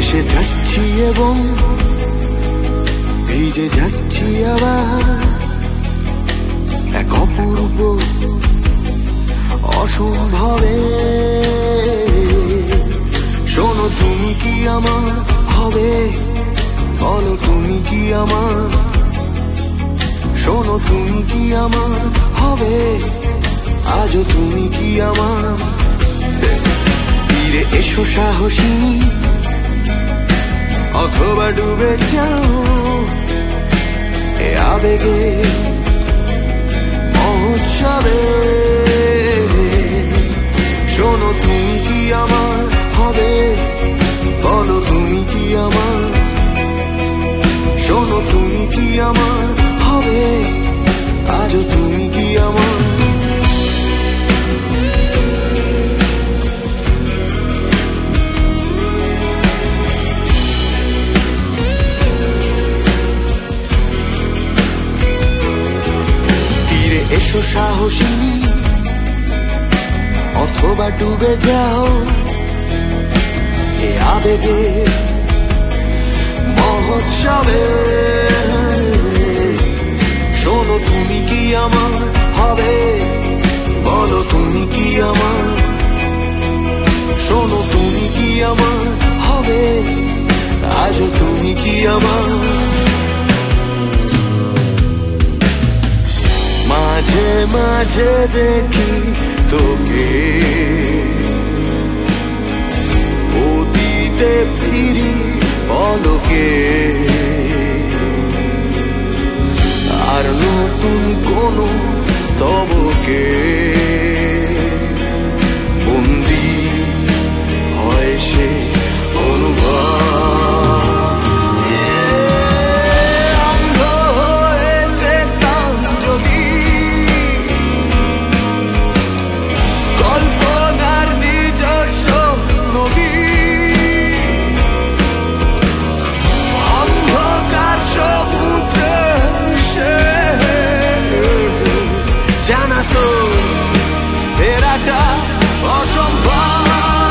ভেসে যাচ্ছি এবং ভিজে যাচ্ছি আবার এক অপূর্ব অসম্ভবে। শোনো তুমি কি আমার হবে, বলো তুমি কি আমার, শোনো তুমি কি আমার হবে, আজও তুমি কি আমার। তীরে এসো সাহসিনী, অথবা ডুবে যাও এ আবেগে মহোৎসবে। শোনো তুমি কি আমার হবে, বলো তুমি কি আমার, শোনো তুমি কি আমার হবে, আজও তুমি কি আমার। তীরে এসো সাহসিনী, অথবা ডুবে যাও এ আবেগে মহোৎসবে। শোনো তুমি কি আমার হবে, বলো তুমি কি আমার, শোনো তুমি কি আমার হবে, আজও তুমি কি আমার। মাঝে মাঝে দেখি তোকে অতীতে ফিরি পলকে, আর নতুন কোন স্তবকে বন্দি হয় সে অনুভব। অন্ধ হয়ে যেতাম যদি কল্পনার নিজস্ব নদী, অন্ধকার সমুদ্রে মিশে জানাতো ফেরাটা অসম্ভব।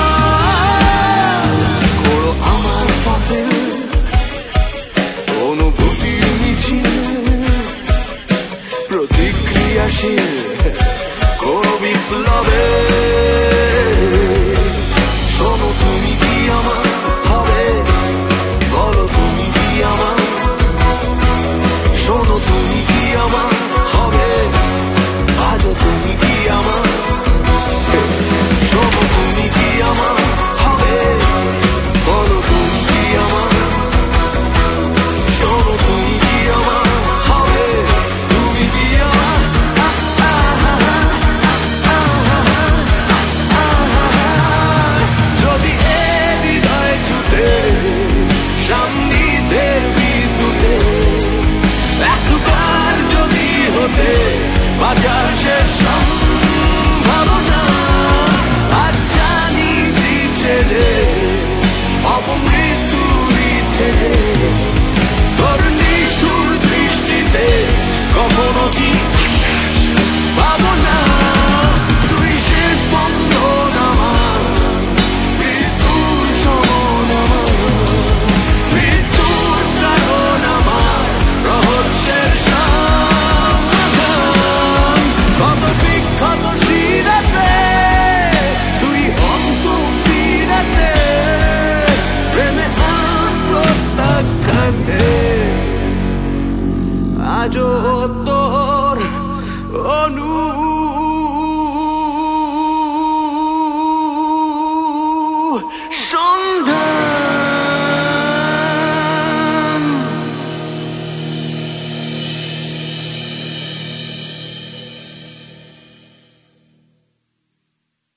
করো আমার ফসল অনুভূতির মিছিল, প্রতিক্রিয়াশীল কোন বিপ্লবে। শোনো তুমি কি আমার হবে, বলো তুমি কি আমার, শোনো তুমি কি আমার হবে, আজও তুমি কি আমার, শোনো তুমি কি আমার হবে, বলো তুমি কি আমার, শোনো তুমি কি আমার হবে, তুমি কি আমার। যদি এ হৃদয় ছুতে সান্নিধ্যের বিদ্যুতে একবার যদি হতে বাঁচার শেষ সম্ভাবনা, আর জানি দিচ্ছে যে অপমৃত্যুর ইচ্ছে যে তোর নিষ্ঠুর দৃষ্টিতে কখনো কি আশ্বাস পাবো না। তুই শেষ স্পন্দন আমার, মৃত্যুর সমন আমার, মৃত্যুর কারণ আমার, রহস্যের সমাধান। কত বিখ্যাত শিরাতে তুই অন্তম পীড়াতে, প্রেমে আত্মত্যাখ্যানে আজও তোর অনু